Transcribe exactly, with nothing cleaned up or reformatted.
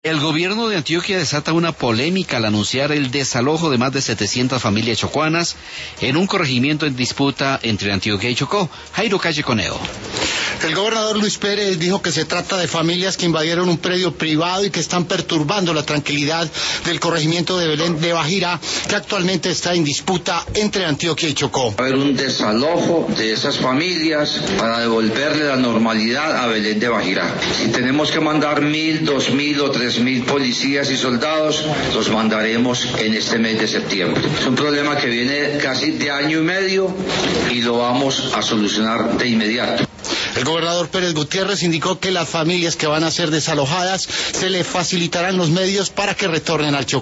El gobierno de Antioquia desata una polémica al anunciar el desalojo de más de setecientas familias chocuanas en un corregimiento en disputa entre Antioquia y Chocó. Jairo Calle Coneo. El gobernador Luis Pérez dijo que se trata de familias que invadieron un predio privado y que están perturbando la tranquilidad del corregimiento de Belén de Bajirá, que actualmente está en disputa entre Antioquia y Chocó. Va a haber un desalojo de esas familias para devolverle la normalidad a Belén de Bajirá. Si tenemos que mandar mil, dos mil o tres mil policías y soldados, los mandaremos en este mes de septiembre. Es un problema que viene casi de año y medio y lo vamos a solucionar de inmediato. El gobernador Pérez Gutiérrez indicó que las familias que van a ser desalojadas se les facilitarán los medios para que retornen al Chocó.